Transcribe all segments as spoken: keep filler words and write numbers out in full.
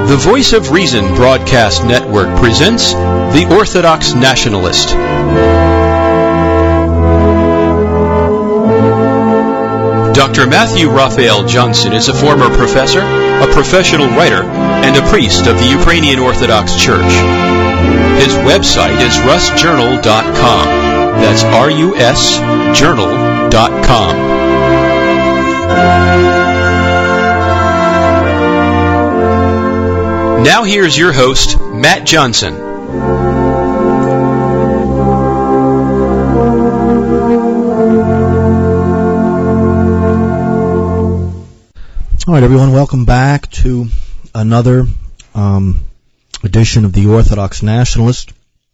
The Voice of Reason Broadcast Network presents The Orthodox Nationalist. Doctor Matthew Raphael Johnson is a former professor, a professional writer, and a priest of the Ukrainian Orthodox Church. His website is rus journal dot com. That's R U S journal dot com. Now here's your host, Matt Johnson. All right, everyone, welcome back to another um, edition of the Orthodox Nationalist.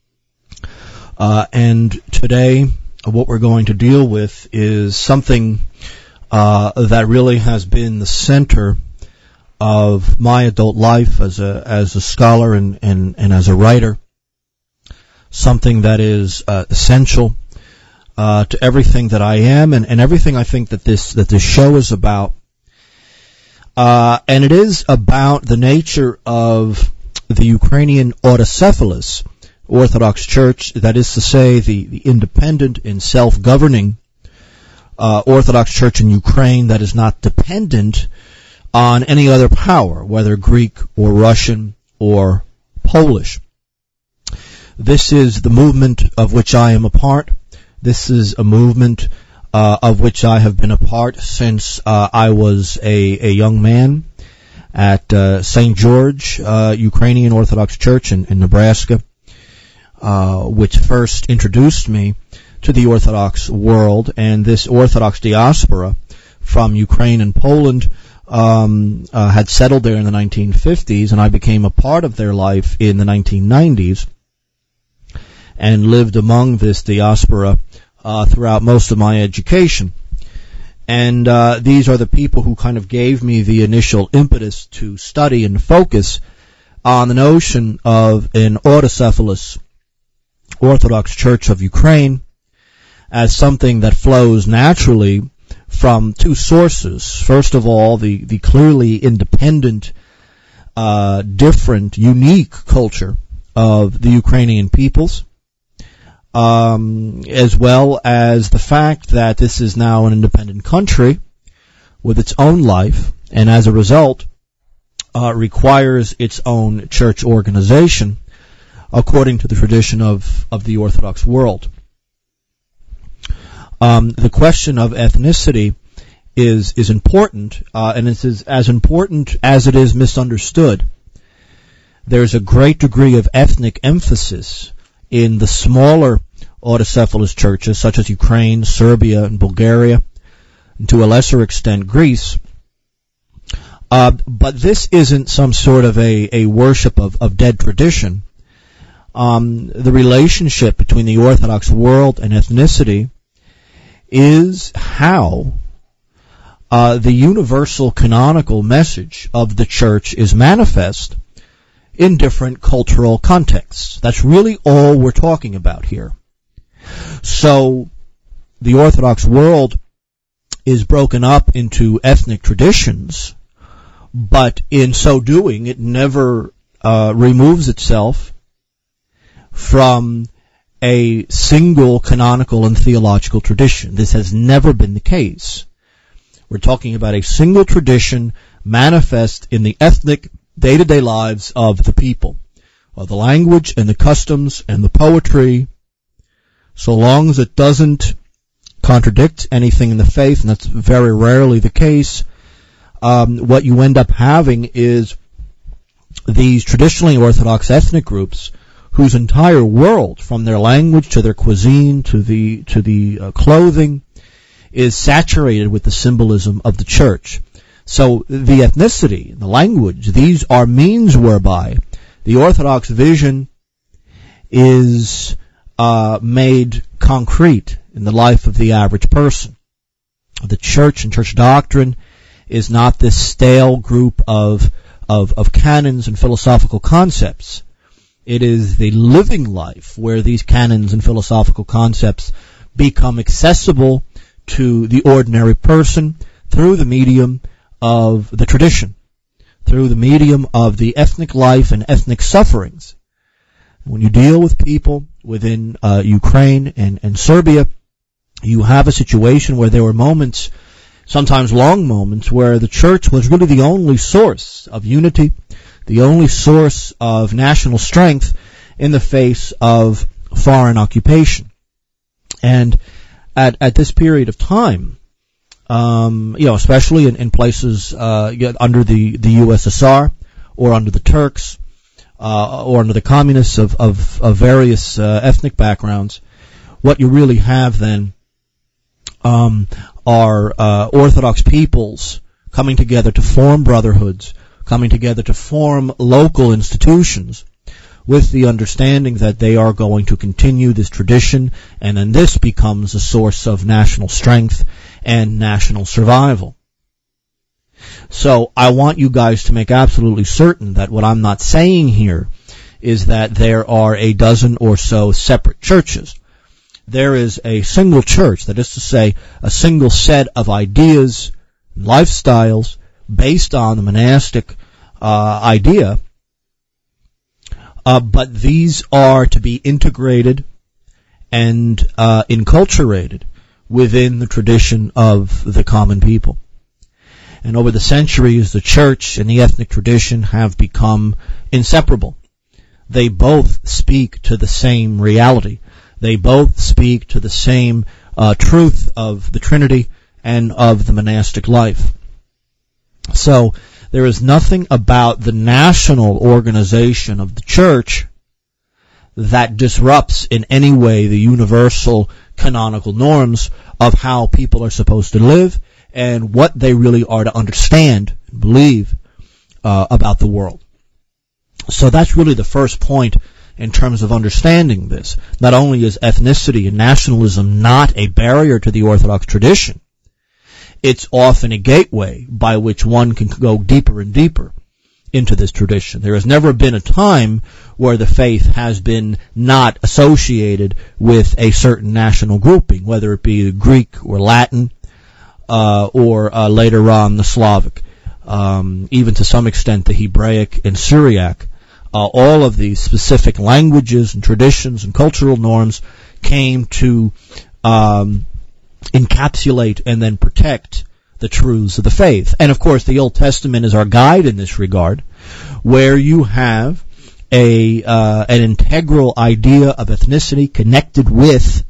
Uh, and today, what we're going to deal with is something uh, that really has been the center of my adult life as a as a scholar and, and, and as a writer, something that is uh, essential uh, to everything that I am and, and everything I think that this that this show is about. Uh, and it is about the nature of the Ukrainian autocephalous Orthodox Church, that is to say, the, the independent and self-governing uh, Orthodox Church in Ukraine that is not dependent on any other power, whether Greek or Russian or Polish. This is the movement of which I am a part. This is a movement uh, of which I have been a part since uh, I was a, a young man at uh, Saint George uh, Ukrainian Orthodox Church in, in Nebraska, uh, which first introduced me to the Orthodox world, and this Orthodox diaspora from Ukraine and Poland Um, uh, had settled there in the nineteen fifties, and I became a part of their life in the nineteen nineties and lived among this diaspora uh, throughout most of my education. And uh, these are the people who kind of gave me the initial impetus to study and focus on the notion of an autocephalous Orthodox Church of Ukraine as something that flows naturally from two sources. First of all, the, the clearly independent, uh, different, unique culture of the Ukrainian peoples, um, as well as the fact that this is now an independent country with its own life, and as a result, uh, requires its own church organization according to the tradition of, of the Orthodox world. Um, the question of ethnicity is is important, uh, and it is as important as it is misunderstood. There's a great degree of ethnic emphasis in the smaller autocephalous churches, such as Ukraine, Serbia, and Bulgaria, and to a lesser extent Greece. Uh, but this isn't some sort of a, a worship of, of dead tradition. Um, the relationship between the Orthodox world and ethnicity is how uh, the universal canonical message of the Church is manifest in different cultural contexts. That's really all we're talking about here. So the Orthodox world is broken up into ethnic traditions, but in so doing, it never uh, removes itself from a single canonical and theological tradition. This has never been the case. We're talking about a single tradition manifest in the ethnic day-to-day lives of the people, of the language and the customs and the poetry, so long as it doesn't contradict anything in the faith, and that's very rarely the case. Um, what you end up having is these traditionally Orthodox ethnic groups whose entire world, from their language to their cuisine to the to the uh, clothing, is saturated with the symbolism of the Church. So the ethnicity, the language, these are means whereby the Orthodox vision is uh, made concrete in the life of the average person. The Church and Church doctrine is not this stale group of of, of canons and philosophical concepts. It is the living life where these canons and philosophical concepts become accessible to the ordinary person through the medium of the tradition. through the medium of the ethnic life and ethnic sufferings. When you deal with people within uh, Ukraine and, and Serbia, you have a situation where there were moments, sometimes long moments, where the church was really the only source of unity, the only source of national strength in the face of foreign occupation. And at, at this period of time, um, you know, especially in, in places uh, under the, the U S S R or under the Turks uh, or under the communists of, of, of various uh, ethnic backgrounds, what you really have then um, are uh, Orthodox peoples coming together to form brotherhoods, coming together to form local institutions, with the understanding that they are going to continue this tradition, and then this becomes a source of national strength and national survival. So I want you guys to make absolutely certain that what I'm not saying here is that there are a dozen or so separate churches. There is a single church, that is to say, a single set of ideas, lifestyles, based on the monastic uh, idea. Uh, but these are to be integrated and uh, enculturated within the tradition of the common people. And over the centuries, the church and the ethnic tradition have become inseparable. They both speak to the same reality. They both speak to the same uh, truth of the Trinity and of the monastic life. So, there is nothing about the national organization of the church that disrupts in any way the universal canonical norms of how people are supposed to live and what they really are to understand and believe uh, about the world. So that's really the first point in terms of understanding this. Not only is ethnicity and nationalism not a barrier to the Orthodox tradition, it's often a gateway by which one can go deeper and deeper into this tradition. There has never been a time where the faith has been not associated with a certain national grouping, whether it be Greek or Latin, uh, or uh, later on the Slavic, um, even to some extent the Hebraic and Syriac. Uh, all of these specific languages and traditions and cultural norms came to um encapsulate and then protect the truths of the faith. And of course, the Old Testament is our guide in this regard, where you have a uh, an integral idea of ethnicity connected with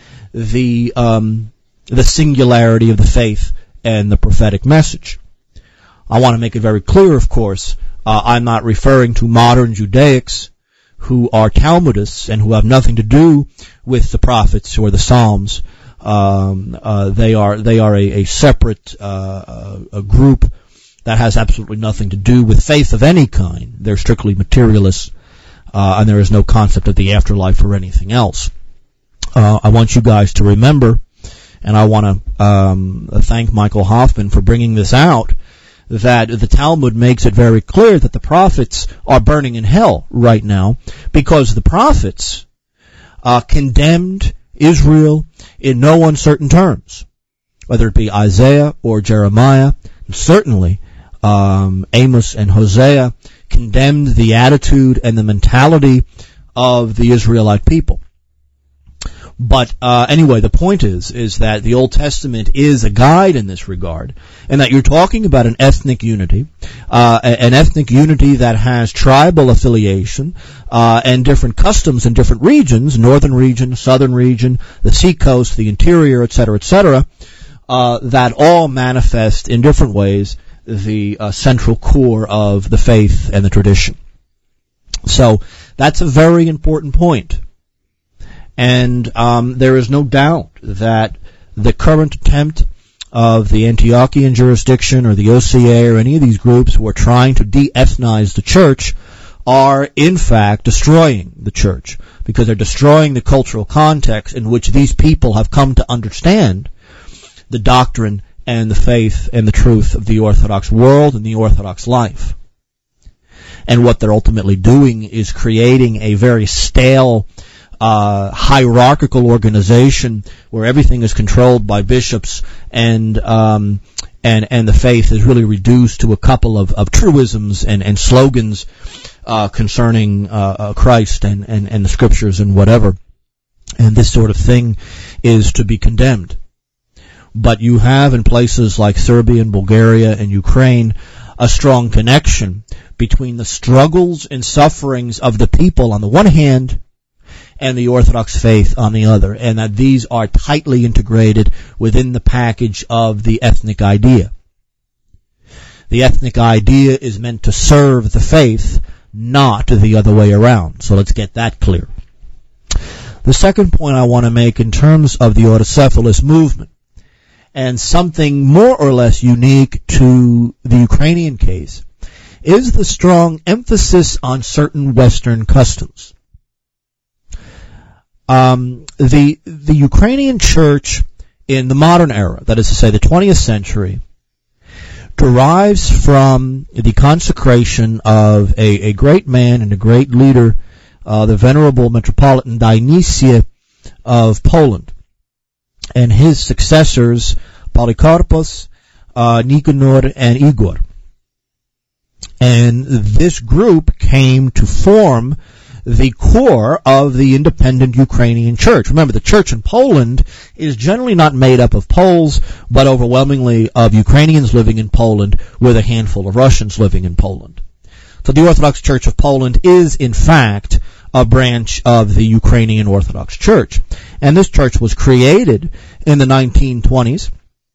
the um, the singularity of the faith and the prophetic message. I want to make it very clear, of course, uh, I'm not referring to modern Judaics who are Talmudists and who have nothing to do with the prophets or the Psalms. Um, uh, they are they are a, a separate uh, a group that has absolutely nothing to do with faith of any kind. They're strictly materialists, uh, and there is no concept of the afterlife or anything else. Uh, I want you guys to remember, and I want to um, thank Michael Hoffman for bringing this out, that the Talmud makes it very clear that the prophets are burning in hell right now because the prophets uh, condemned Israel in no uncertain terms, whether it be Isaiah or Jeremiah. And certainly um, Amos and Hosea condemned the attitude and the mentality of the Israelite people. But uh, anyway, the point is is that the Old Testament is a guide in this regard, and that you're talking about an ethnic unity, uh, an ethnic unity that has tribal affiliation uh, and different customs in different regions, northern region, southern region, the seacoast, the interior, et cetera, et cetera, uh, that all manifest in different ways the uh, central core of the faith and the tradition. So that's a very important point. And um, there is no doubt that the current attempt of the Antiochian jurisdiction or the O C A or any of these groups who are trying to de-ethnize the church are in fact destroying the church, because they're destroying the cultural context in which these people have come to understand the doctrine and the faith and the truth of the Orthodox world and the Orthodox life. And what they're ultimately doing is creating a very stale Uh, hierarchical organization where everything is controlled by bishops and um, and, and the faith is really reduced to a couple of, of truisms and, and slogans uh, concerning uh, uh, Christ and, and, and the scriptures and whatever. And this sort of thing is to be condemned. But you have in places like Serbia and Bulgaria and Ukraine a strong connection between the struggles and sufferings of the people on the one hand and the Orthodox faith on the other, and that these are tightly integrated within the package of the ethnic idea. The ethnic idea is meant to serve the faith, not the other way around. So let's get that clear. The second point I want to make in terms of the autocephalous movement, and something more or less unique to the Ukrainian case, is the strong emphasis on certain Western customs. Um, the the Ukrainian church in the modern era, that is to say the twentieth century, derives from the consecration of a, a great man and a great leader, uh, the Venerable Metropolitan Dionysius of Poland, and his successors, Polycarpos, uh, Nicanor, and Igor. And this group came to form the core of the independent Ukrainian church. Remember, the church in Poland is generally not made up of Poles, but overwhelmingly of Ukrainians living in Poland, with a handful of Russians living in Poland. So the Orthodox Church of Poland is, in fact, a branch of the Ukrainian Orthodox Church. And this church was created in the nineteen twenties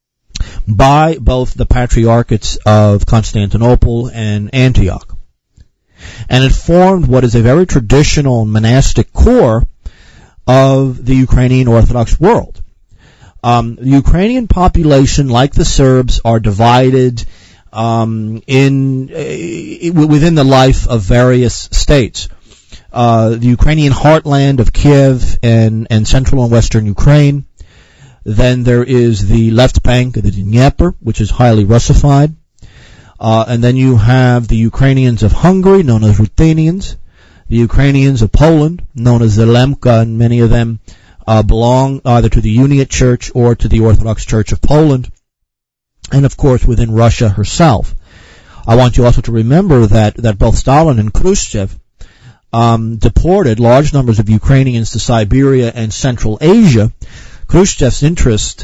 by both the Patriarchates of Constantinople and Antioch. And it formed what is a very traditional monastic core of the Ukrainian Orthodox world. Um, the Ukrainian population, like the Serbs, are divided um, in uh, within the life of various states. Uh, the Ukrainian heartland of Kiev and, and central and western Ukraine. Then there is the left bank of the Dnieper, which is highly Russified. Uh, and then you have the Ukrainians of Hungary, known as Ruthenians, the Ukrainians of Poland, known as the Lemka, and many of them uh, belong either to the Uniate Church or to the Orthodox Church of Poland, and of course within Russia herself. I want you also to remember that, that both Stalin and Khrushchev um, deported large numbers of Ukrainians to Siberia and Central Asia. Khrushchev's interest,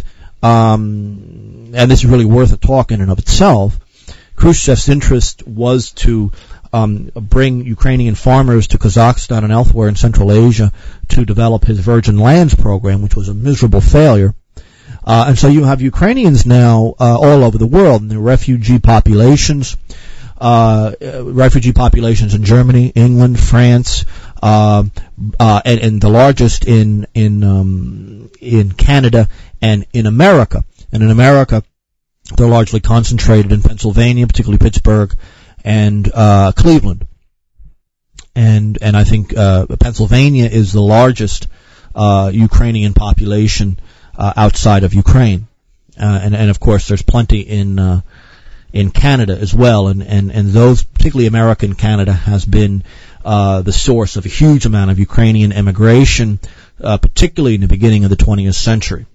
um, and this is really worth a talk in and of itself, Khrushchev's interest was to um, bring Ukrainian farmers to Kazakhstan and elsewhere in Central Asia to develop his Virgin Lands program, which was a miserable failure. Uh, and so you have Ukrainians now uh, all over the world, and the refugee populations, uh, refugee populations in Germany, England, France, uh, uh, and, and the largest in in um, in Canada and in America. And in America, they're largely concentrated in Pennsylvania, particularly Pittsburgh and uh, Cleveland. And and I think uh, Pennsylvania is the largest uh, Ukrainian population uh, outside of Ukraine. Uh, and and of course, there's plenty in uh, in Canada as well. And and and those, particularly American Canada, has been uh, the source of a huge amount of Ukrainian immigration, uh, particularly in the beginning of the twentieth century.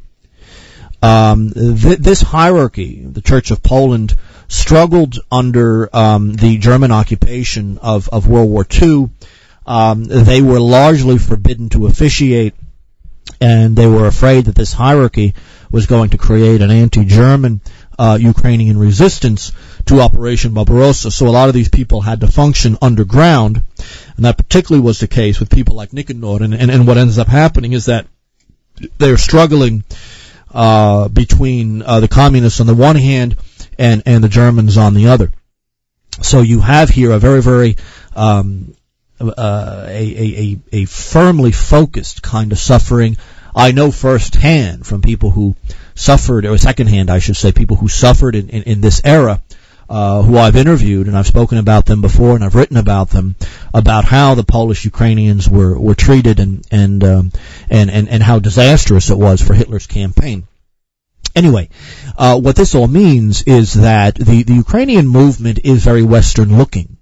Um, th- this hierarchy, the Church of Poland, struggled under um, the German occupation of, of World War Two. Um, they were largely forbidden to officiate, and they were afraid that this hierarchy was going to create an anti-German uh, Ukrainian resistance to Operation Barbarossa. So a lot of these people had to function underground, and that particularly was the case with people like Nicanor. And, and, and what ends up happening is that they're struggling Uh, between uh, the communists on the one hand and, and the Germans on the other. So you have here a very, very um, uh, a, a, a firmly focused kind of suffering. I know firsthand from people who suffered, or secondhand, I should say, people who suffered in, in, in this era, uh, who I've interviewed, and I've spoken about them before, and I've written about them, about how the Polish Ukrainians were, were treated and, and, um, and, and, and how disastrous it was for Hitler's campaign. Anyway, uh, what this all means is that the, the Ukrainian movement is very Western looking.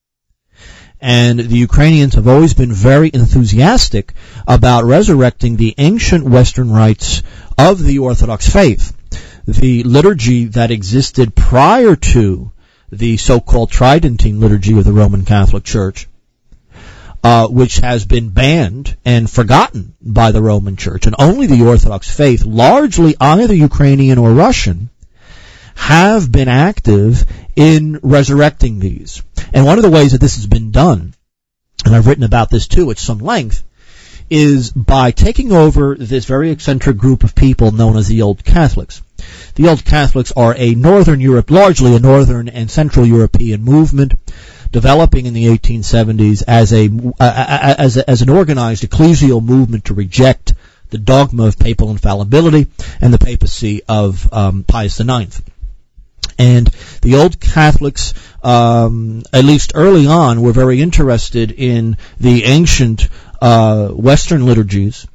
And the Ukrainians have always been very enthusiastic about resurrecting the ancient Western rites of the Orthodox faith. the liturgy that existed prior to the so-called Tridentine liturgy of the Roman Catholic Church, uh, which has been banned and forgotten by the Roman Church, and only the Orthodox faith, largely either Ukrainian or Russian, have been active in resurrecting these. And one of the ways that this has been done, and I've written about this too at some length, is by taking over this very eccentric group of people known as the Old Catholics. The Old Catholics are a Northern Europe, largely a Northern and Central European movement, developing in the eighteen seventies as a, uh, as a as an organized ecclesial movement to reject the dogma of papal infallibility and the papacy of um, Pius the Ninth. And the Old Catholics, um, at least early on, were very interested in the ancient uh, Western liturgies.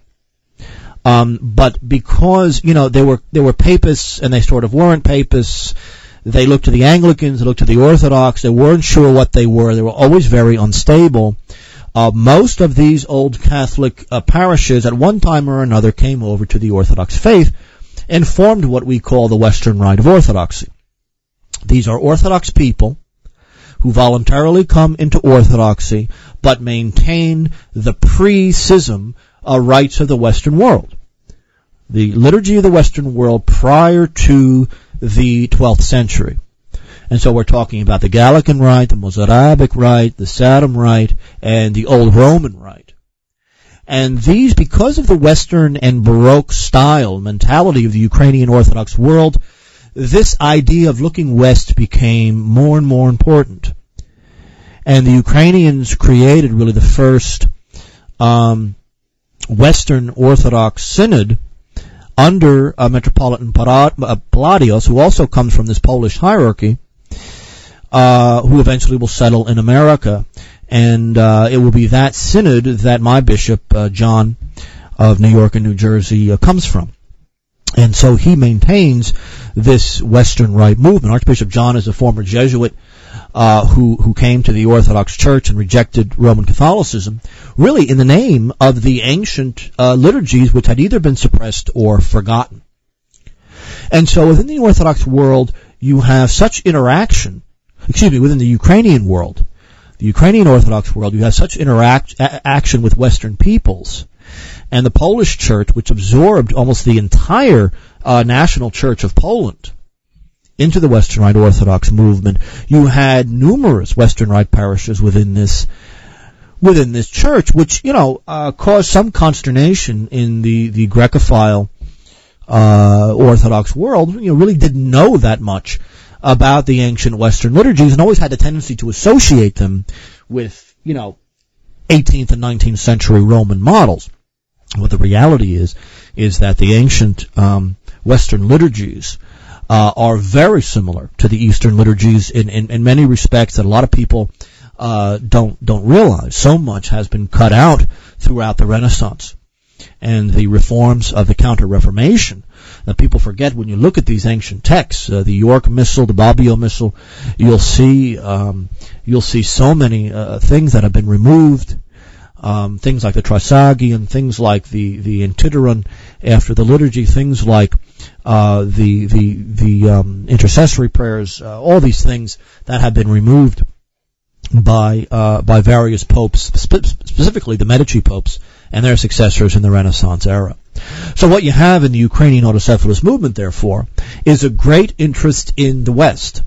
Um, but because, you know, they were, they were papists and they sort of weren't papists, they looked to the Anglicans, they looked to the Orthodox, they weren't sure what they were, they were always very unstable. Uh, most of these Old Catholic uh, parishes at one time or another came over to the Orthodox faith and formed what we call the Western Rite of Orthodoxy. These are Orthodox people who voluntarily come into Orthodoxy but maintain the pre-schism uh, rites of the Western world. The liturgy of the Western world prior to the twelfth century. And so we're talking about the Gallican Rite, the Mozarabic Rite, the Sarum Rite, and the Old Roman Rite. And these, because of the Western and Baroque style mentality of the Ukrainian Orthodox world, this idea of looking west became more and more important. And the Ukrainians created really the first um, Western Orthodox synod under uh, Metropolitan Palladios, who also comes from this Polish hierarchy, uh, who eventually will settle in America. And uh, it will be that synod that my bishop, uh, John of New York and New Jersey, uh, comes from. And so he maintains this Western Rite movement. Archbishop John is a former Jesuit uh, who who came to the Orthodox Church and rejected Roman Catholicism, really in the name of the ancient uh, liturgies which had either been suppressed or forgotten. And so within the Orthodox world, you have such interaction, excuse me, within the Ukrainian world, the Ukrainian Orthodox world, you have such interact a- action with Western peoples. And the Polish Church, which absorbed almost the entire uh, national church of Poland into the Western Rite Orthodox movement, you had numerous Western Rite parishes within this within this church, which, you know, uh, caused some consternation in the the Grecophile uh, Orthodox world. You know, really didn't know that much about the ancient Western liturgies, and always had the tendency to associate them with, you know, eighteenth and nineteenth century Roman models. What the reality is, is that the ancient um, Western liturgies uh, are very similar to the Eastern liturgies in, in, in many respects that a lot of people uh, don't don't realize. So much has been cut out throughout the Renaissance and the reforms of the Counter-Reformation that people forget when you look at these ancient texts. Uh, the York Missal, the Bobbio Missal, you'll see um, you'll see so many uh, things that have been removed. Um, things like the Trisagion, things like the the Antiteron after the liturgy, things like uh, the the the um, intercessory prayers, uh, all these things that have been removed by uh, by various popes, spe- specifically the Medici popes and their successors in the Renaissance era. So what you have in the Ukrainian autocephalous movement, therefore, is a great interest in the West,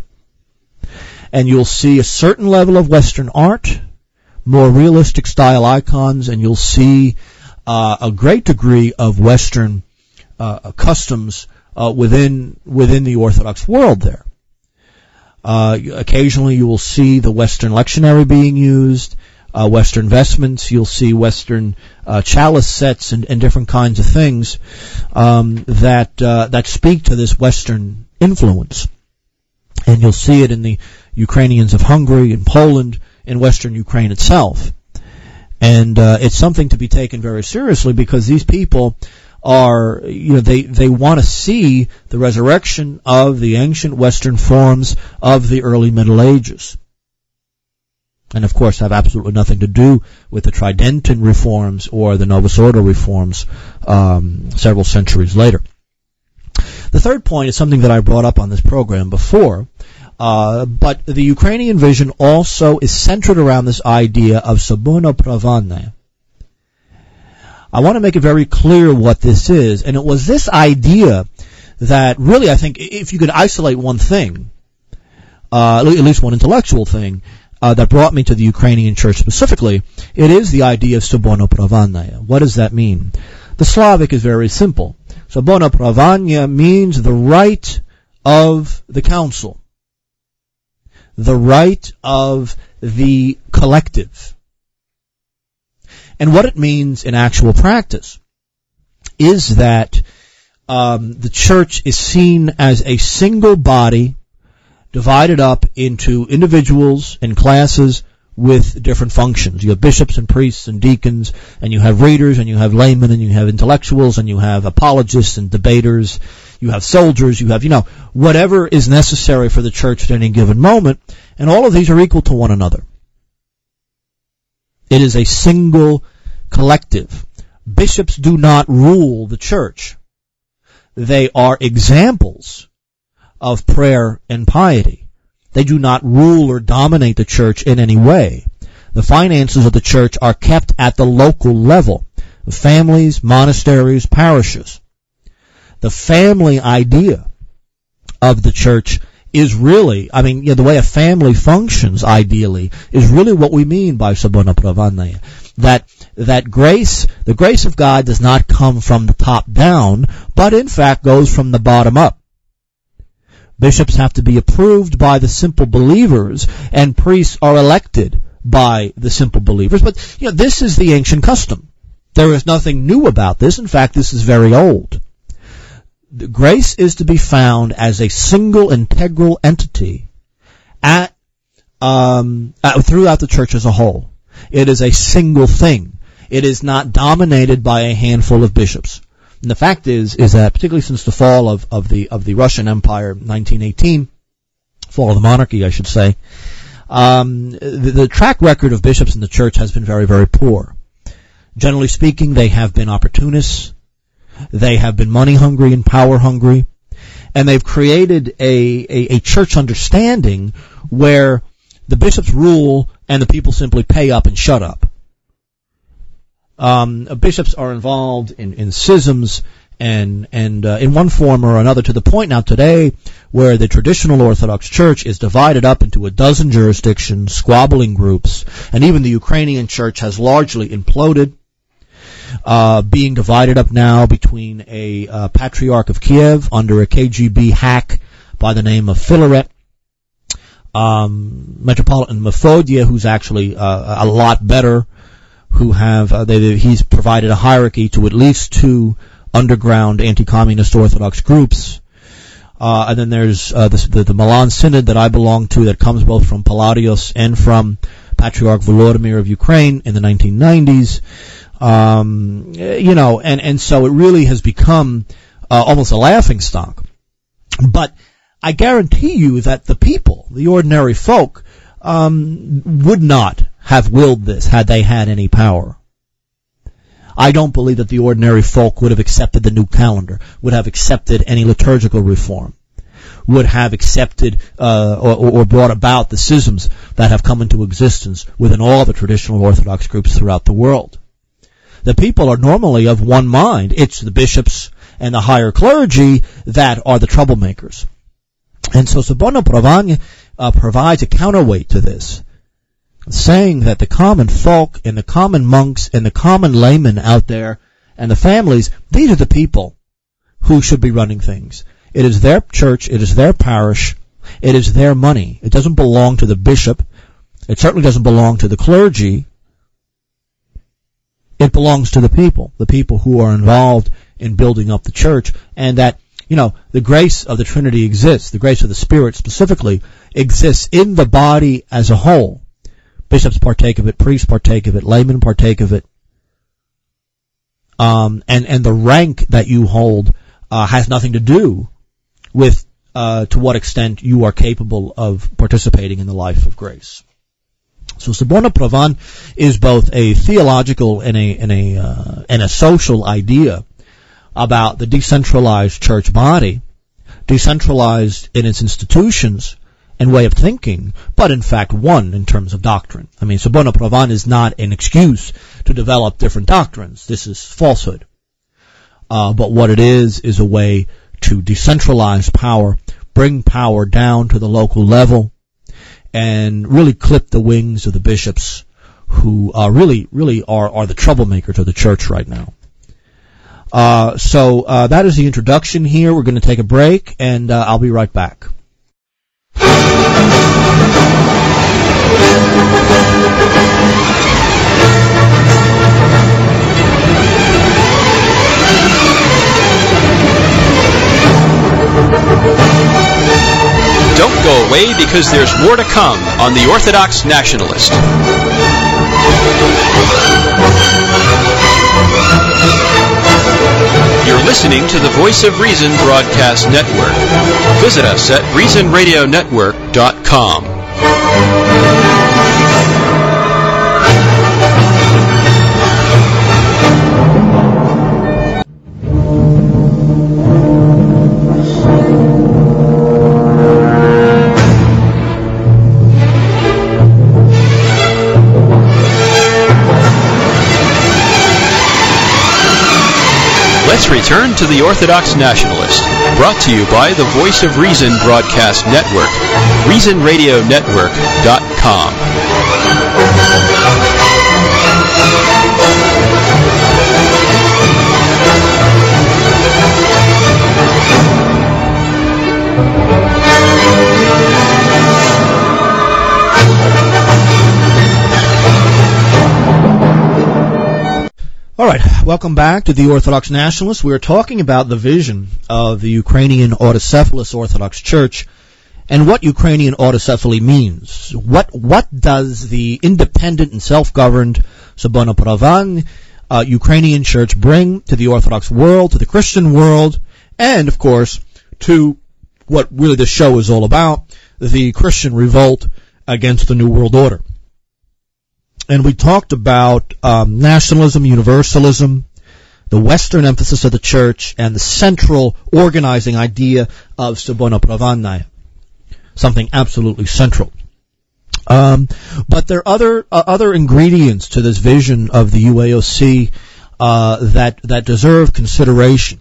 and you'll see a certain level of Western art, more realistic style icons, and you'll see uh, a great degree of Western uh, customs uh, within within the Orthodox world there. Uh, occasionally you will see the Western lectionary being used, uh, Western vestments, you'll see Western uh, chalice sets and, and different kinds of things um, that uh, that speak to this Western influence. And you'll see it in the Ukrainians of Hungary and Poland, in Western Ukraine itself. And uh, it's something to be taken very seriously, because these people are, you know, they, they want to see the resurrection of the ancient Western forms of the early Middle Ages. And of course have absolutely nothing to do with the Tridentine reforms or the Novus Ordo reforms um, several centuries later. The third point is something that I brought up on this program before, uh, but the Ukrainian vision also is centered around this idea of Soborno-Pravanne. I want to make it very clear what this is, and it was this idea that really, I think, if you could isolate one thing, uh, at least one intellectual thing, uh, that brought me to the Ukrainian church specifically, it is the idea of Soborno-Pravanne. What does that mean? The Slavic is very simple. Soborno-Pravanne means the right of the council, the right of the collective. And what it means in actual practice is that um, the church is seen as a single body divided up into individuals and classes with different functions. You have bishops and priests and deacons, and you have readers, and you have laymen, and you have intellectuals, and you have apologists and debaters. You have soldiers, you have, you know, whatever is necessary for the church at any given moment, and all of these are equal to one another. It is a single collective. Bishops do not rule the church. They are examples of prayer and piety. They do not rule or dominate the church in any way. The finances of the church are kept at the local level. Families, monasteries, parishes. The family idea of the church is really, I mean, yeah, the way a family functions ideally is really what we mean by Soborno-Pravanne. That, that grace, the grace of God does not come from the top down, but in fact goes from the bottom up. Bishops have to be approved by the simple believers, and priests are elected by the simple believers. But, you know, this is the ancient custom. There is nothing new about this. In fact, this is very old. The grace is to be found as a single integral entity at, um, at, throughout the church as a whole. It is a single thing. It is not dominated by a handful of bishops. And the fact is, is that particularly since the fall of, of the, of the Russian Empire, nineteen eighteen, fall of the monarchy, I should say, um, the, the track record of bishops in the church has been very, very poor. Generally speaking, they have been opportunists. They have been money hungry and power hungry. And they've created a, a, a church understanding where the bishops rule and the people simply pay up and shut up. Um, bishops are involved in, in schisms and, and, uh, in one form or another, to the point now today where the traditional Orthodox Church is divided up into a dozen jurisdictions, squabbling groups, and even the Ukrainian Church has largely imploded, uh, being divided up now between a, uh, Patriarch of Kiev under a K G B hack by the name of Filaret, um, Metropolitan Methodius, who's actually, uh, a lot better, who have, uh, they, he's provided a hierarchy to at least two underground anti-communist Orthodox groups. Uh, and then there's, uh, the, the, the Milan Synod that I belong to that comes both from Palladios and from Patriarch Volodymyr of Ukraine in the nineteen nineties. Um, you know, and, and so it really has become, uh, almost a laughingstock. But I guarantee you that the people, the ordinary folk, um, would not have willed this had they had any power. I don't believe that the ordinary folk would have accepted the new calendar, would have accepted any liturgical reform, would have accepted uh, or, or brought about the schisms that have come into existence within all the traditional Orthodox groups throughout the world. The people are normally of one mind. It's the bishops and the higher clergy that are the troublemakers. And so Soborno-Pravanne uh, provides a counterweight to this, saying that the common folk and the common monks and the common laymen out there and the families, these are the people who should be running things. It is their church, it is their parish, it is their money. It doesn't belong to the bishop. It certainly doesn't belong to the clergy. It belongs to the people, the people who are involved in building up the church, and that, you know, the grace of the Trinity exists, the grace of the Spirit specifically exists in the body as a whole. Bishops partake of it, priests partake of it, laymen partake of it. Um, and, and the rank that you hold, uh, has nothing to do with, uh, to what extent you are capable of participating in the life of grace. So Soborno-Pravanne is both a theological and a, and a, uh, and a social idea about the decentralized church body decentralized in its institutions and way of thinking, but in fact one in terms of doctrine. I mean, Sabona Pravan is not an excuse to develop different doctrines. This is falsehood. Uh, but what it is is a way to decentralize power, bring power down to the local level, and really clip the wings of the bishops who uh, really, really are, are the troublemakers of the church right now. Uh, so uh, that is the introduction here. We're going to take a break, and uh, I'll be right back. Don't go away, because there's more to come on The Orthodox Nationalist. You're listening to the Voice of Reason Broadcast Network. Visit us at reason radio network dot com. Let's return to the Orthodox Nationalist, brought to you by the Voice of Reason Broadcast Network, reason radio network dot com. All right, welcome back to the Orthodox Nationalist. We are talking about the vision of the Ukrainian autocephalous Orthodox Church and what Ukrainian autocephaly means. What what does the independent and self-governed Sabona Pravan uh, Ukrainian Church bring to the Orthodox world, to the Christian world, and, of course, to what really the show is all about, the Christian revolt against the New World Order. And we talked about um, nationalism, universalism, the Western emphasis of the church, and the central organizing idea of Sabona Pravanaya, something absolutely central. Um, but there are other uh, other ingredients to this vision of the U A O C uh, that that deserve consideration.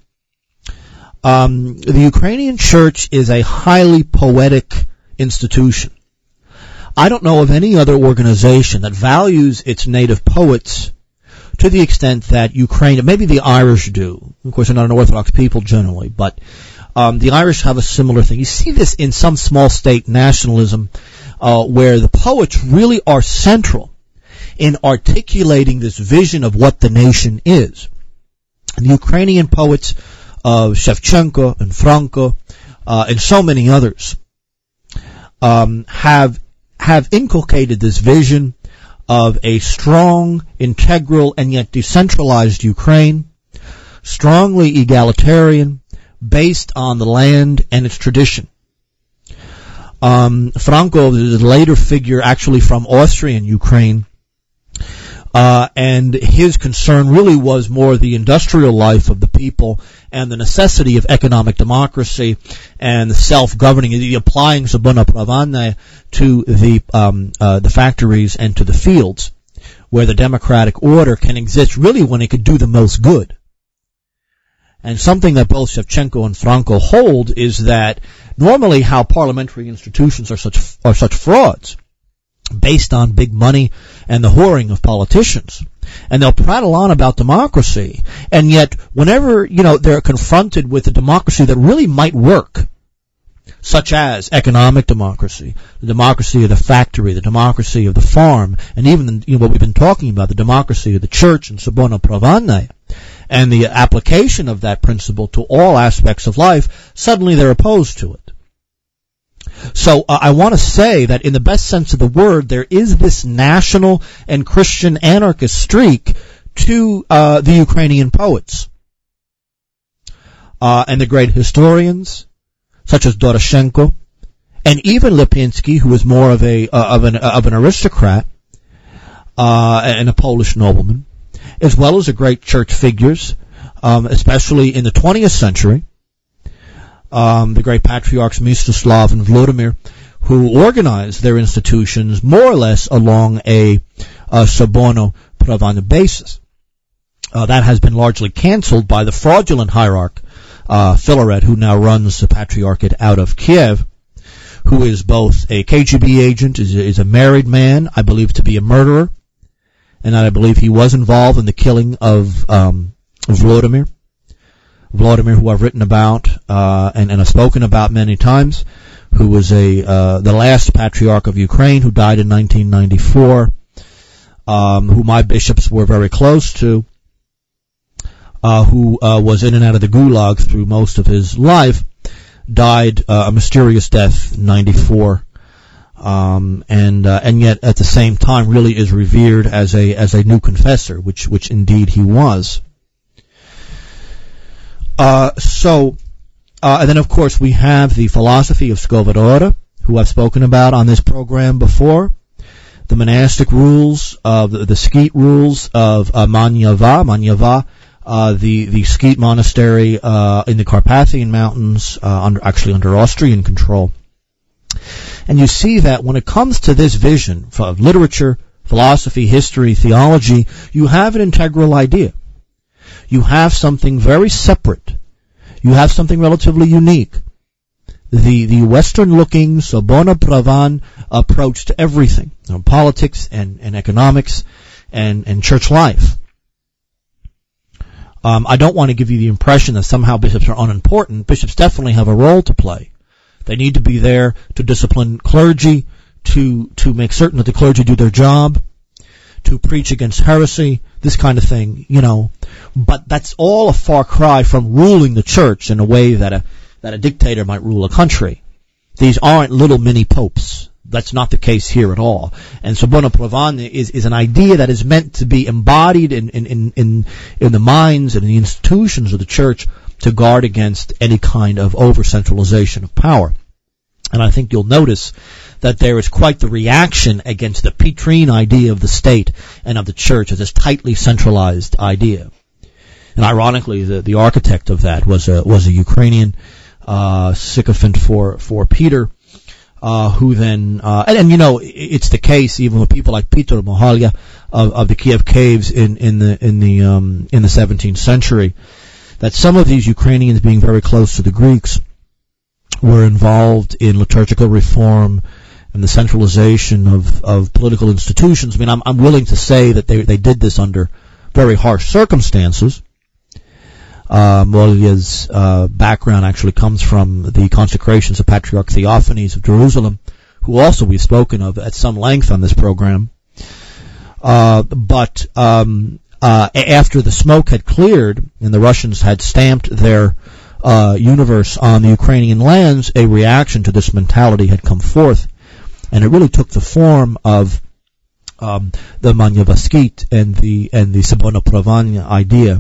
Um, the Ukrainian church is a highly poetic institution. I don't know of any other organization that values its native poets to the extent that Ukraine, maybe the Irish do. Of course, they're not an Orthodox people generally, but um, the Irish have a similar thing. You see this in some small state nationalism uh, where the poets really are central in articulating this vision of what the nation is. And the Ukrainian poets of Shevchenko and Franco uh, and so many others um, have have inculcated this vision of a strong, integral, and yet decentralized Ukraine, strongly egalitarian, based on the land and its tradition. Um, Franco is a later figure actually from Austrian Ukraine, uh, and his concern really was more the industrial life of the people and the necessity of economic democracy and the self-governing, the applying Sabona Pravanaya to the um, uh, the factories and to the fields, where the democratic order can exist really when it could do the most good. And something that both Shevchenko and Franco hold is that normally how parliamentary institutions are such are such frauds, based on big money and the whoring of politicians. And they'll prattle on about democracy, and yet whenever, you know, they're confronted with a democracy that really might work, such as economic democracy, the democracy of the factory, the democracy of the farm, and even, you know, what we've been talking about, the democracy of the church and Sabona Pravanaya, and the application of that principle to all aspects of life, suddenly they're opposed to it. So uh, I want to say that in the best sense of the word, there is this national and Christian anarchist streak to uh, the Ukrainian poets. Uh, and the great historians, such as Doroshenko, and even Lipinski, who was more of a uh, of an uh, of an aristocrat uh, and a Polish nobleman, as well as the great church figures, um, especially in the twentieth century. um, the great patriarchs Mstislav and Vladimir, who organized their institutions more or less along a, a Soborno-Pravana basis. Uh, that has been largely canceled by the fraudulent hierarch, uh, Filaret, who now runs the Patriarchate out of Kiev, who is both a K G B agent, is, is a married man, I believe to be a murderer, and I believe he was involved in the killing of um, Vladimir. Vladimir, who I've written about uh, and, and have spoken about many times, who was a uh, the last Patriarch of Ukraine, who died in nineteen ninety-four, um, who my bishops were very close to, uh, who uh, was in and out of the Gulag through most of his life, died uh, a mysterious death in ninety-four, um, and uh, and yet at the same time really is revered as a as a new confessor, which which indeed he was. Uh, so, uh, and then of course we have the philosophy of Skovadora, who I've spoken about on this program before, the monastic rules of the, the Skeet rules of uh, Manyava, Manyava, uh, the the Skeet monastery uh, in the Carpathian Mountains, uh, under actually under Austrian control. And you see that when it comes to this vision of literature, philosophy, history, theology, you have an integral idea. You have something very separate. You have something relatively unique. The the Western-looking Soborno-Pravan approach to everything, you know, politics and, and economics and, and church life. Um, I don't want to give you the impression that somehow bishops are unimportant. Bishops definitely have a role to play. They need to be there to discipline clergy, to to make certain that the clergy do their job, to preach against heresy, this kind of thing, you know. But that's all a far cry from ruling the church in a way that a that a dictator might rule a country. These aren't little mini popes. That's not the case here at all. And Soborno-Pravan is, is an idea that is meant to be embodied in, in, in, in, in the minds and in the institutions of the church to guard against any kind of over-centralization of power. And I think you'll notice that there is quite the reaction against the Petrine idea of the state and of the church as this tightly centralized idea. And ironically, the, the architect of that was a was a Ukrainian uh, sycophant for for Peter, uh, who then uh, and, and you know it's the case even with people like Peter Mohalia of, of the Kiev caves in in the in the um, in the seventeenth century, that some of these Ukrainians, being very close to the Greeks, were involved in liturgical reform and the centralization of, of political institutions. I mean, I'm, I'm willing to say that they they did this under very harsh circumstances. Uh, Molia's uh, background actually comes from the consecrations of Patriarch Theophanes of Jerusalem, who also we've spoken of at some length on this program. Uh, but um, uh, after the smoke had cleared and the Russians had stamped their uh, universe on the Ukrainian lands, a reaction to this mentality had come forth. And it really took the form of um, the Manyavaskit and the and the Soborno-Pravan idea.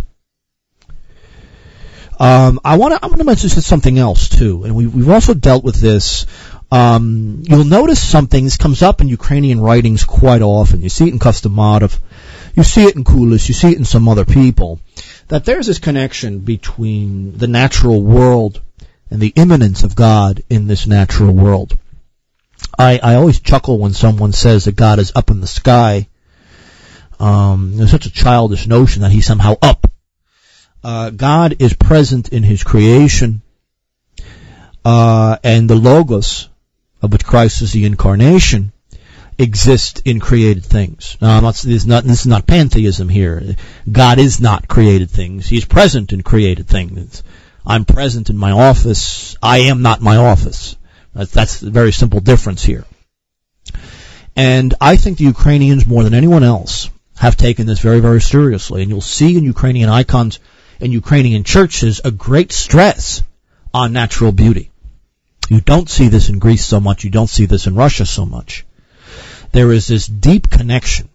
Um, I want to I want to mention something else too, and we, we've also dealt with this. Um, you'll notice something. This comes up in Ukrainian writings quite often. You see it in Kostomatov, you see it in Kulis, you see it in some other people. That there's this connection between the natural world and the immanence of God in this natural world. I, I always chuckle when someone says that God is up in the sky. Um, there's such a childish notion that he's somehow up. Uh, God is present in his creation, uh, and the Logos, of which Christ is the incarnation, exist in created things. Now, I'm not, this is not, this is not pantheism here. God is not created things. He is present in created things. I'm present in my office. I am not my office. That's, that's a very simple difference here. And I think the Ukrainians, more than anyone else, have taken this very, very seriously. And you'll see in Ukrainian icons and Ukrainian churches a great stress on natural beauty. You don't see this in Greece so much. You don't see this in Russia so much. There is this deep connection.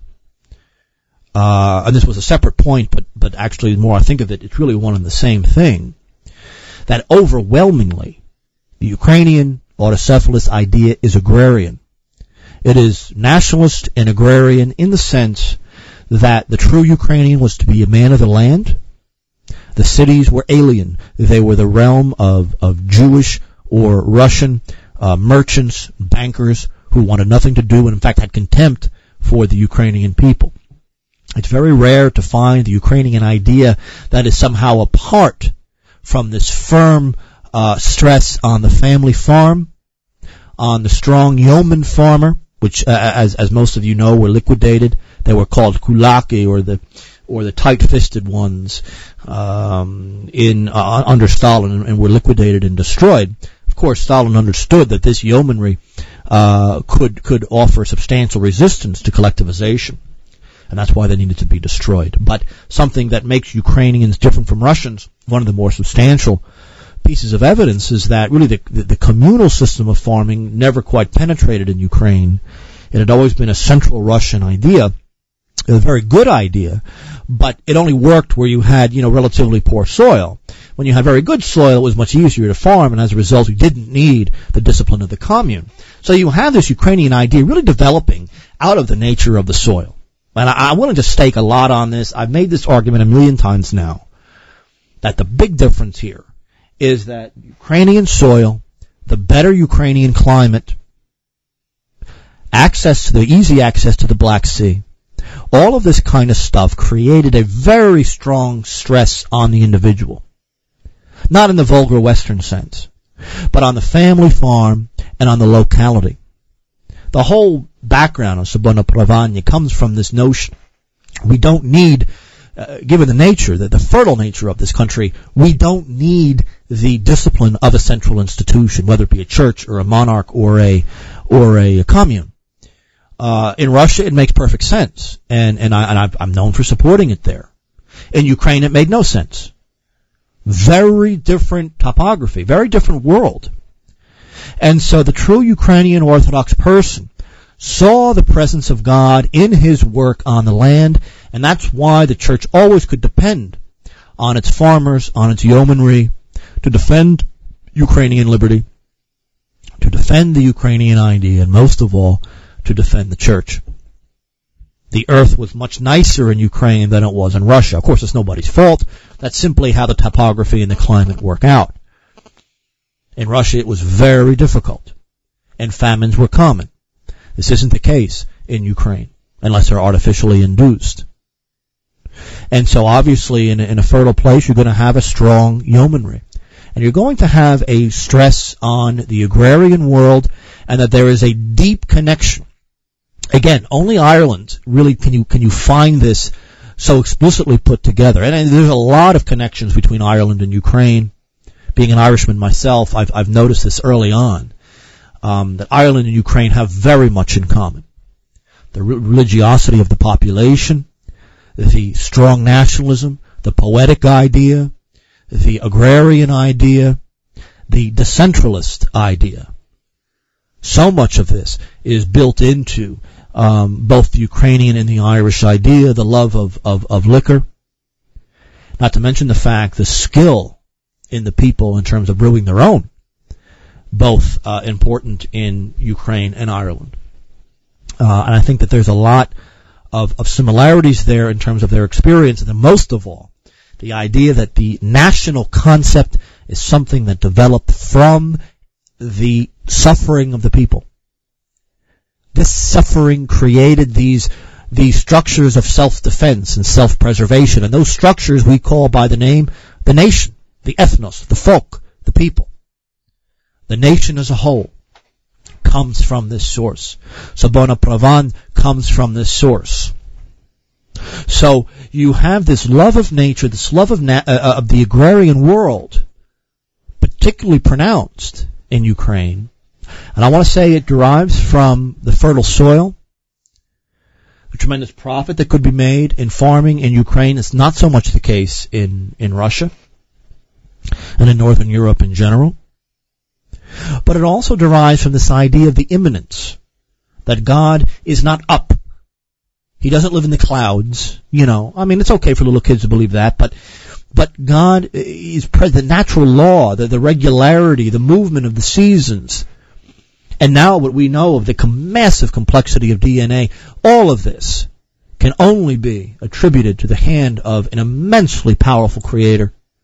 Uh, and this was a separate point, but, but actually the more I think of it, it's really one and the same thing. That overwhelmingly, the Ukrainian autocephalous idea is agrarian. It is nationalist and agrarian in the sense that the true Ukrainian was to be a man of the land, The cities were alien. They were the realm of, of Jewish or Russian uh, merchants, bankers, who wanted nothing to do and in fact had contempt for the Ukrainian people. It's very rare to find the Ukrainian idea that is somehow apart from this firm uh, stress on the family farm, on the strong yeoman farmer, which, uh, as as most of you know, were liquidated. They were called kulaki, or the or the tight-fisted ones, um, in uh, under Stalin, and were liquidated and destroyed. Of course, Stalin understood that this yeomanry uh, could could offer substantial resistance to collectivization, and that's why they needed to be destroyed. But something that makes Ukrainians different from Russians, one of the more substantial pieces of evidence, is that really the, the, the communal system of farming never quite penetrated in Ukraine. It had always been a central Russian idea, a very good idea, but it only worked where you had, you know, relatively poor soil. When you had very good soil, it was much easier to farm, and as a result, you didn't need the discipline of the commune. So you have this Ukrainian idea really developing out of the nature of the soil. And I, I wanted to stake a lot on this. I've made this argument a million times now, that the big difference here is that Ukrainian soil, the better Ukrainian climate, access to the easy access to the Black Sea, all of this kind of stuff created a very strong stress on the individual. Not in the vulgar Western sense, but on the family farm and on the locality. The whole background of Sabona Pravanya comes from this notion we don't need, uh, given the nature, the, the fertile nature of this country, we don't need the discipline of a central institution, whether it be a church or a monarch or a or a, a commune. Uh, in Russia, it makes perfect sense, and and, I, and I've, I'm known for supporting it there. In Ukraine, it made no sense. Very different topography, very different world. And so the true Ukrainian Orthodox person saw the presence of God in his work on the land, and that's why the church always could depend on its farmers, on its yeomanry, to defend Ukrainian liberty, to defend the Ukrainian idea, and most of all, to defend the church. The earth was much nicer in Ukraine than it was in Russia. Of course, it's nobody's fault. That's simply how the topography and the climate work out. In Russia, it was very difficult, and famines were common. This isn't the case in Ukraine, unless they're artificially induced. And so obviously in a, in a fertile place, you're going to have a strong yeomanry. And you're going to have a stress on the agrarian world, and that there is a deep connection. Again, only Ireland really can you can you find this so explicitly put together. And, and there's a lot of connections between Ireland and Ukraine. Being an Irishman myself, I've, I've noticed this early on, um, that Ireland and Ukraine have very much in common. The re- religiosity of the population, the strong nationalism, the poetic idea, the agrarian idea, the decentralist idea. So much of this is built into um, both the Ukrainian and the Irish idea, the love of, of, of liquor, not to mention the fact, the skill in the people in terms of brewing their own, both uh, important in Ukraine and Ireland. Uh, and I think that there's a lot of, of similarities there in terms of their experience, and then most of all, the idea that the national concept is something that developed from the suffering of the people. This suffering created these these structures of self-defense and self-preservation, and those structures we call by the name the nation, the ethnos, the folk, the people. The nation as a whole comes from this source. Sabona Pravan comes from this source. So you have this love of nature, this love of, na- uh, of the agrarian world, particularly pronounced in Ukraine. And I want to say it derives from the fertile soil, the tremendous profit that could be made in farming in Ukraine. It's not so much the case in, in Russia and in Northern Europe in general. But it also derives from this idea of the immanence, that God is not up. He doesn't live in the clouds, you know. I mean, it's okay for little kids to believe that, but but God is present, the natural law, the, the regularity, the movement of the seasons. And now what we know of the massive complexity of D N A, all of this can only be attributed to the hand of an immensely powerful Creator,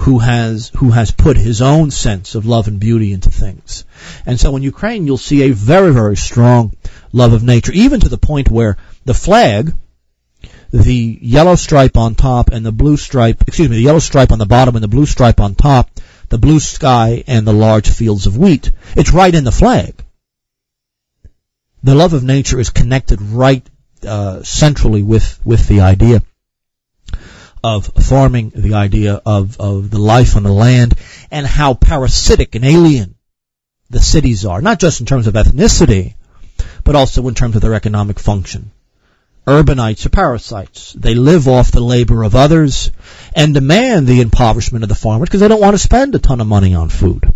who has who has put his own sense of love and beauty into things. And so in Ukraine, you'll see a very, very strong love of nature, even to the point where the flag, the yellow stripe on top and the blue stripe, excuse me, the yellow stripe on the bottom and the blue stripe on top, the blue sky and the large fields of wheat, it's right in the flag. The love of nature is connected right uh, centrally with, with the idea of farming, the idea of, of the life on the land, and how parasitic and alien the cities are, not just in terms of ethnicity, but also in terms of their economic function. Urbanites are parasites. They live off the labor of others and demand the impoverishment of the farmers because they don't want to spend a ton of money on food.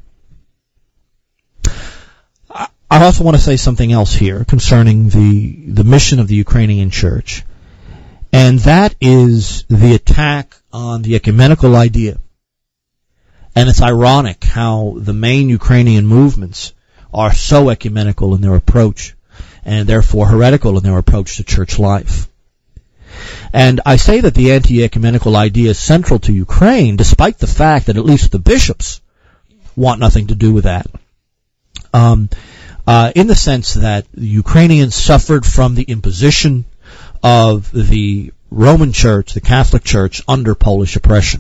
I also want to say something else here concerning the, the mission of the Ukrainian church, and that is the attack on the ecumenical idea. And it's ironic how the main Ukrainian movements are so ecumenical in their approach, and therefore heretical in their approach to church life. And I say that the anti-ecumenical idea is central to Ukraine, despite the fact that at least the bishops want nothing to do with that. Um, uh, in the sense that the Ukrainians suffered from the imposition of the Roman Church, the Catholic Church, under Polish oppression,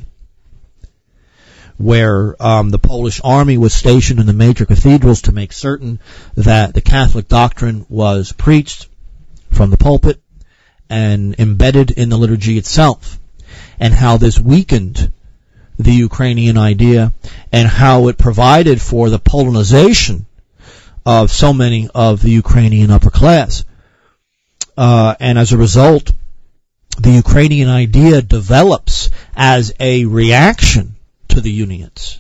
where um, the Polish army was stationed in the major cathedrals to make certain that the Catholic doctrine was preached from the pulpit and embedded in the liturgy itself, and how this weakened the Ukrainian idea and how it provided for the Polonization of so many of the Ukrainian upper class. Uh, and as a result, the Ukrainian idea develops as a reaction to the Unions.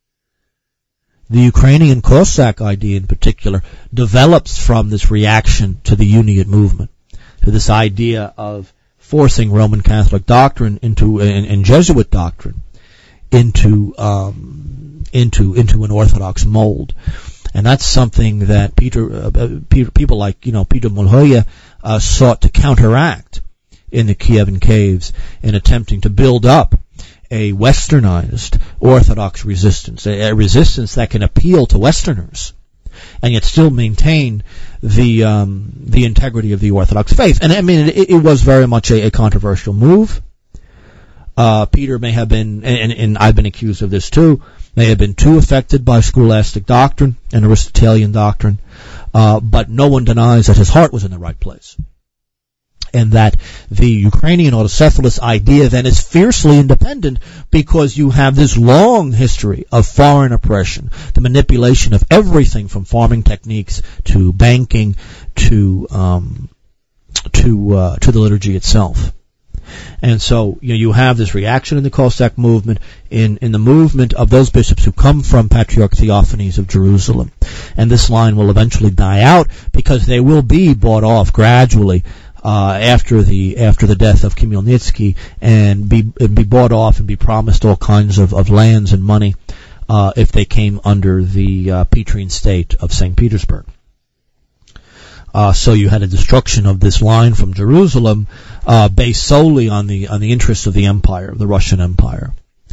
The Ukrainian Cossack idea in particular develops from this reaction to the Union movement, to this idea of forcing Roman Catholic doctrine into and, and Jesuit doctrine into um, into into an Orthodox mold. And that's something that Peter, uh, Peter people like you know Peter Mulhoya uh, sought to counteract in the Kievan caves in attempting to build up a westernized Orthodox resistance, a, a resistance that can appeal to Westerners and yet still maintain the um, the integrity of the Orthodox faith. And I mean, it, it was very much a, a controversial move. Uh, Peter may have been, and, and I've been accused of this too, may have been too affected by scholastic doctrine and Aristotelian doctrine, uh, but no one denies that his heart was in the right place. And that the Ukrainian autocephalous idea then is fiercely independent because you have this long history of foreign oppression, the manipulation of everything from farming techniques to banking to um, to uh, to the liturgy itself. And so you know, you have this reaction in the Cossack movement, in, in the movement of those bishops who come from Patriarch Theophanes of Jerusalem. And this line will eventually die out because they will be bought off gradually uh, after the after the death of Khmelnytsky and be and be bought off and be promised all kinds of, of lands and money uh, if they came under the uh, Petrine state of Saint Petersburg. Uh, so you had a destruction of this line from Jerusalem, uh, based solely on the on the interests of the empire, the Russian Empire.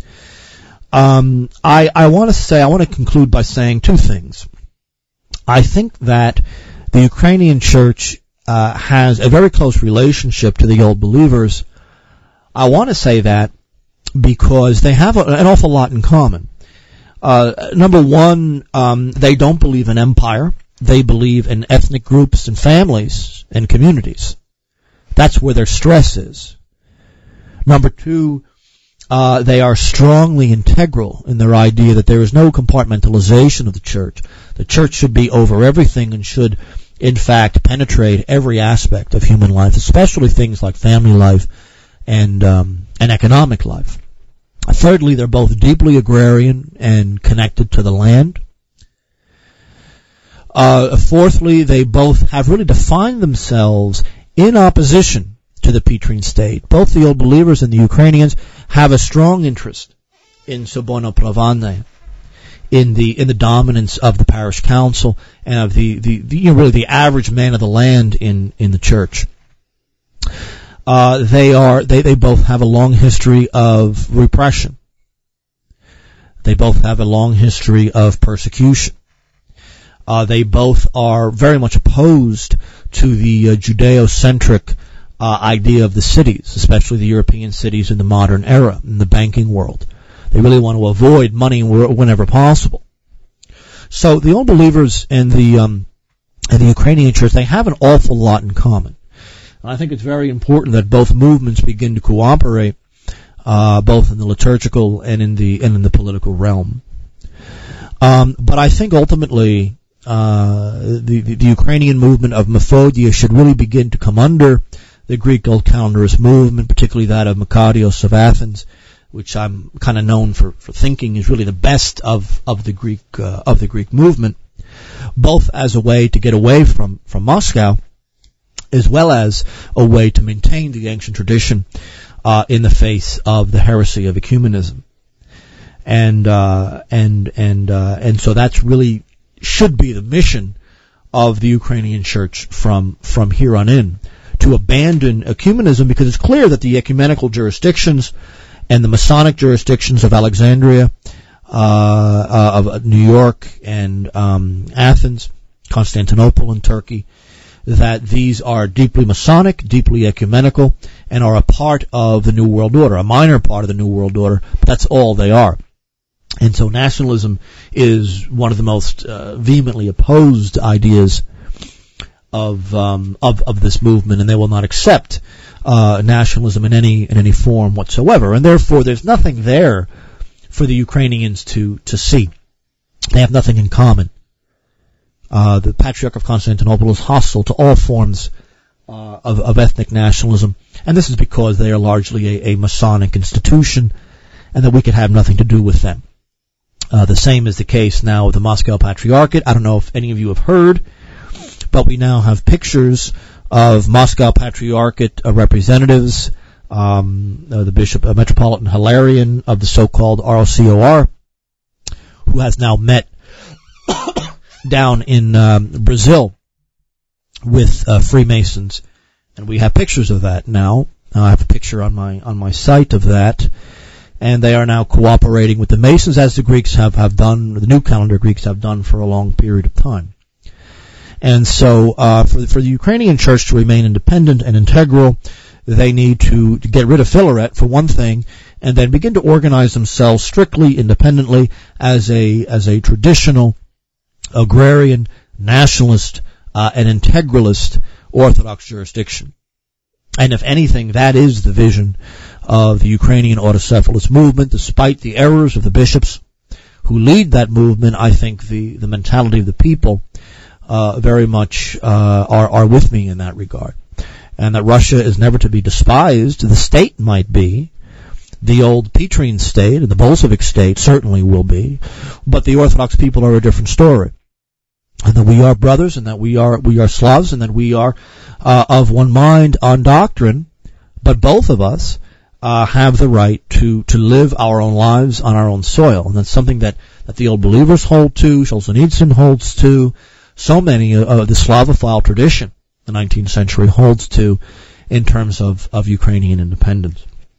Um, I I want to say I want to conclude by saying two things. I think that the Ukrainian Church uh, has a very close relationship to the Old Believers. I want to say that because they have a, an awful lot in common. Uh, number one, um, they don't believe in empire. They believe in ethnic groups and families and communities. That's where their stress is. Number two, uh, they are strongly integral in their idea that there is no compartmentalization of the church. The church should be over everything and should, in fact, penetrate every aspect of human life, especially things like family life and um, and economic life. Thirdly, they're both deeply agrarian and connected to the land. Uh, fourthly, they both have really defined themselves in opposition to the Petrine state. Both the Old Believers and the Ukrainians have a strong interest in Soborno-Pravane, in the in the dominance of the parish council and of the, the, the you know, really the average man of the land in, in the church. Uh, they are they, they both have a long history of repression They both have a long history of persecution. Uh, they both are very much opposed to the uh, Judeo-centric uh, idea of the cities, especially the European cities in the modern era, in the banking world. They really want to avoid money whenever possible. So the Old Believers and the um, and the Ukrainian church, they have an awful lot in common. And I think it's very important that both movements begin to cooperate, uh, both in the liturgical and in the and in the political realm. Um, but I think ultimately uh, the, the the Ukrainian movement of Methodius should really begin to come under the Greek Old Calendarist movement, particularly that of Macarios of Athens, which I'm kind of known for, for thinking is really the best of of the Greek uh, of the Greek movement, both as a way to get away from from Moscow, as well as a way to maintain the ancient tradition uh, in the face of the heresy of ecumenism, and uh, and and uh, and so that's really should be the mission of the Ukrainian church from from here on in, to abandon ecumenism, because it's clear that the ecumenical jurisdictions and the Masonic jurisdictions of Alexandria, uh, uh, of New York and um, Athens, Constantinople in Turkey, that these are deeply Masonic, deeply ecumenical, and are a part of the New World Order, a minor part of the New World Order, but that's all they are. And so nationalism is one of the most uh, vehemently opposed ideas of, um, of of this movement, and they will not accept Uh, nationalism in any in any form whatsoever, and therefore there's nothing there for the Ukrainians to to see. They have nothing in common. Uh, the Patriarch of Constantinople is hostile to all forms uh, of, of ethnic nationalism, and this is because they are largely a, a Masonic institution, and that we could have nothing to do with them. Uh, the same is the case now with the Moscow Patriarchate. I don't know if any of you have heard, but we now have pictures of Moscow Patriarchate uh, representatives, um, uh, the Bishop, uh, Metropolitan Hilarion of the so-called R O C O R, who has now met down in um, Brazil with uh, Freemasons, and we have pictures of that now. Uh, I have a picture on my on my site of that, and they are now cooperating with the Masons, as the Greeks have, have done, the New Calendar Greeks have done for a long period of time. And so, uh, for the, for the Ukrainian church to remain independent and integral, they need to, to get rid of Filaret, for one thing, and then begin to organize themselves strictly independently as a as a traditional, agrarian, nationalist, uh, and integralist Orthodox jurisdiction. And if anything, that is the vision of the Ukrainian autocephalous movement. Despite the errors of the bishops who lead that movement, I think the the mentality of the people Uh, very much uh, are are with me in that regard, and that Russia is never to be despised. The state might be, the old Petrine state and the Bolshevik state certainly will be, but the Orthodox people are a different story, and that we are brothers, and that we are we are Slavs, and that we are uh, of one mind on doctrine, but both of us uh, have the right to to live our own lives on our own soil, and that's something that that the Old Believers hold to, Solzhenitsyn holds to. So many of the Slavophile tradition the nineteenth century holds to in terms of, of Ukrainian independence.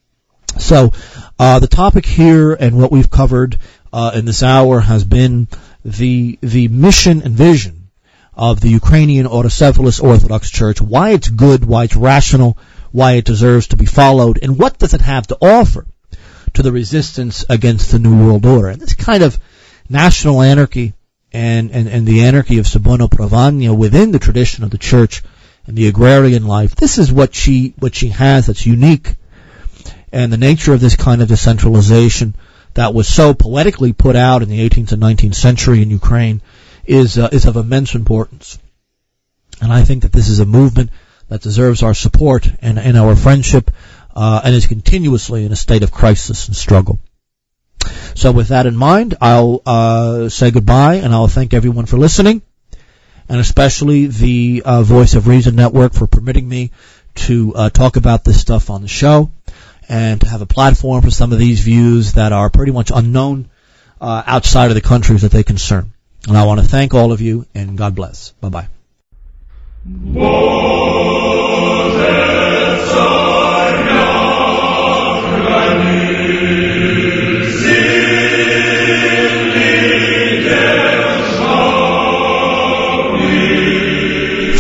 So uh, the topic here and what we've covered uh, in this hour has been the the mission and vision of the Ukrainian autocephalous Orthodox Church, why it's good, why it's rational, why it deserves to be followed, and what does it have to offer to the resistance against the New World Order. And this kind of national anarchy And, and, and the anarchy of Sabono-Pravanya within the tradition of the church and the agrarian life. This is what she what she has that's unique, and the nature of this kind of decentralization that was so poetically put out in the eighteenth and nineteenth century in Ukraine is uh, is of immense importance. And I think that this is a movement that deserves our support and, and our friendship, uh, and is continuously in a state of crisis and struggle. So with that in mind, I'll uh, say goodbye, and I'll thank everyone for listening, and especially the uh, Voice of Reason Network for permitting me to uh, talk about this stuff on the show, and to have a platform for some of these views that are pretty much unknown uh, outside of the countries that they concern. And I want to thank all of you, and God bless. Bye-bye.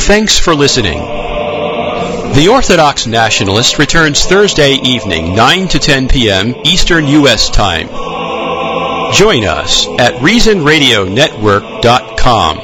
Thanks for listening. The Orthodox Nationalist returns Thursday evening, nine to ten p.m. Eastern U S time. Join us at reason radio network dot com.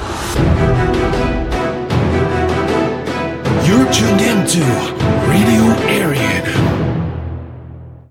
You're tuned into Radio